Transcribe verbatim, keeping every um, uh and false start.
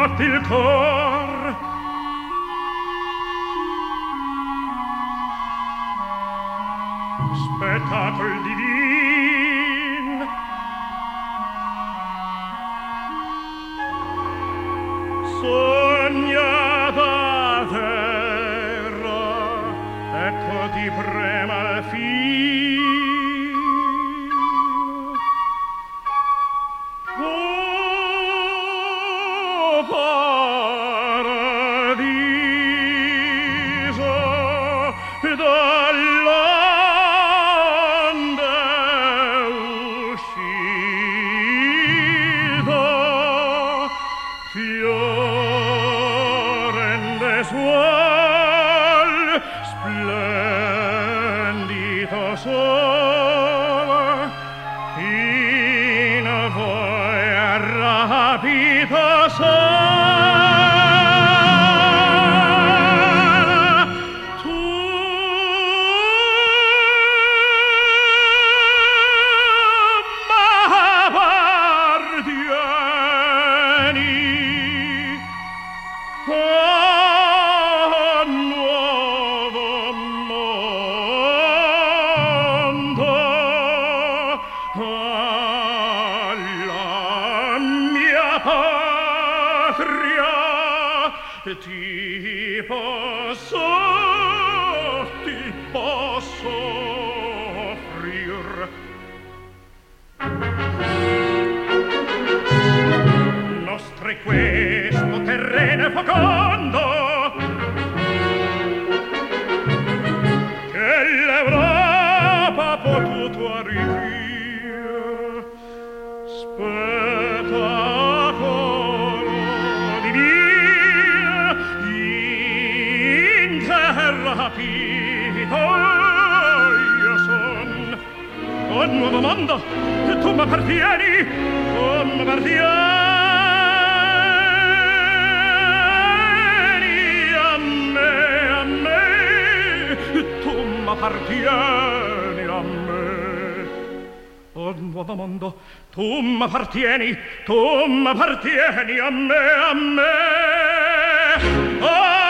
batte il cor. Spettacol divin. Sogna da terra, ecco ti prema al fin. Oh, paradiso, dall'onde uscito, fiorende suol, splendido sol, in voi rapito sol. Tu m'appartieni, oh, nuovo mondo, alla mia patria ti posso, ti posso offrir. Nostro è questo terreno fecondo che l'Europa ha potuto arrivare. Spettacolo divino in terra rapito io son. Oh, nuovo mondo, tu m'appartieni, tu m'appartieni a me, a me, tu m'appartieni a me. Oh, nuovo mondo, tu m'appartieni, tu m'appartieni a me, a me. Oh,